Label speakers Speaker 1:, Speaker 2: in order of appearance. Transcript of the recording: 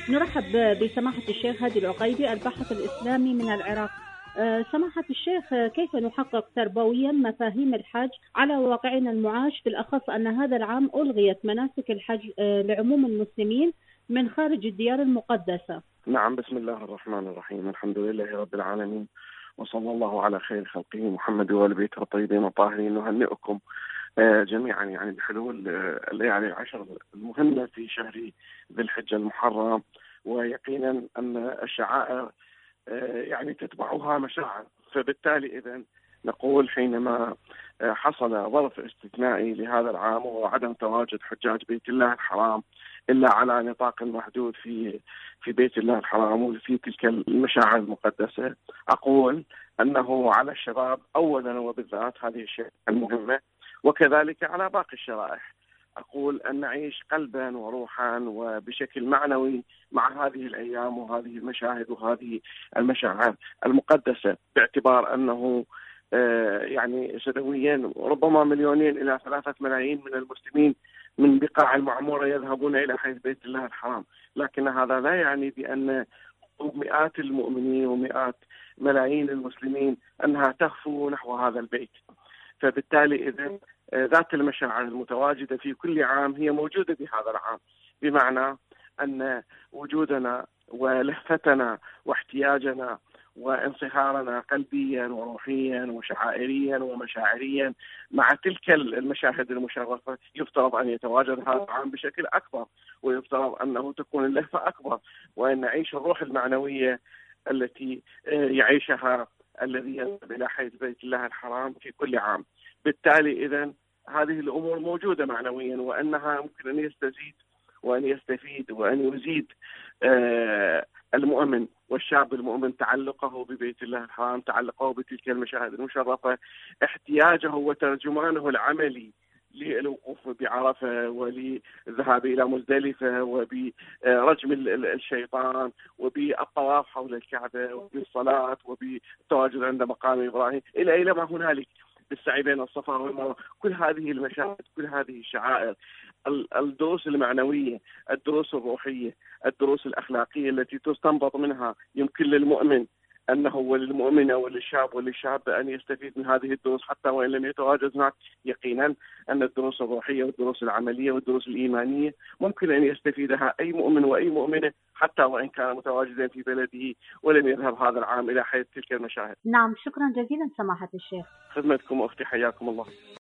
Speaker 1: نرحب بسماحة الشيخ هادي العقيدي الباحث الإسلامي من العراق. سماحة الشيخ، كيف نحقق تربويا مفاهيم الحج على واقعنا المعاش، بالأخص أن هذا العام ألغيت مناسك الحج لعموم المسلمين من خارج الديار المقدسة؟
Speaker 2: نعم، بسم الله الرحمن الرحيم، الحمد لله رب العالمين، وصلى الله على خير خلقه محمد وآل بيته الطيبين الطاهرين. نهنئكم جميعا بحلول الليالي العشر المهمة في شهر ذي الحجة المحرم، ويقينا أن الشعائر تتبعها مشاعر. فبالتالي إذا نقول حينما حصل ظرف استثنائي لهذا العام وهو عدم تواجد حجاج بيت الله الحرام إلا على نطاق محدود في بيت الله الحرام وفي تلك المشاعر المقدسة، أقول أنه على الشباب أولا وبالذات هذه الشيء المهمة، وكذلك على باقي الشرائح، أقول أن نعيش قلبا وروحا وبشكل معنوي مع هذه الأيام وهذه المشاهد وهذه المشاعر المقدسة، باعتبار أنه سنويا ربما 2 إلى 3 ملايين من المسلمين من بقاع المعمورة يذهبون إلى حيث بيت الله الحرام. لكن هذا لا يعني بأن مئات المؤمنين ومئات ملايين المسلمين أنها تهفو نحو هذا البيت. فبالتالي إذن ذات المشاعر المتواجدة في كل عام هي موجودة بهذا العام، بمعنى أن وجودنا ولهفتنا واحتياجنا وانصهارنا قلبيا وروحيا وشعائريا ومشاعريا مع تلك المشاهد المشرفة يفترض أن يتواجد هذا العام بشكل أكبر، ويفترض أنه تكون اللهفة أكبر، وأن نعيش الروح المعنوية التي يعيشها الذي يذهب إلى حيث بيت الله الحرام في كل عام. بالتالي إذن هذه الأمور موجودة معنويا، وأنها ممكن أن يستزيد وأن يستفيد وأن يزيد المؤمن والشاب المؤمن تعلقه ببيت الله الحرام، تعلقه بتلك المشاهد المشرفة، احتياجه وترجمانه العملي للوقوف بعرفة وللذهاب إلى مزدلفة وبرجم الشيطان وبالطواف حول الكعبة وبالصلاة وبالتواجد عند مقام إبراهيم إلى ما هنالك، بالسعي بين الصفا والمروة. كل هذه المشاهد، كل هذه الشعائر، الدروس المعنوية، الدروس الروحية، الدروس الأخلاقية التي تستنبط منها، يمكن للمؤمن أنه وللمؤمنة وللشاب وللشابة أن يستفيد من هذه الدروس حتى وإن لم يتواجد هناك. يقينا أن الدروس الروحية والدروس العملية والدروس الإيمانية ممكن أن يستفيدها أي مؤمن وأي مؤمنة حتى وإن كان متواجدا في بلده ولم يذهب هذا العام إلى حيث تلك المشاهد.
Speaker 1: نعم، شكرا جزيلا سماحة الشيخ.
Speaker 2: خدمتكم أختي، حياكم الله.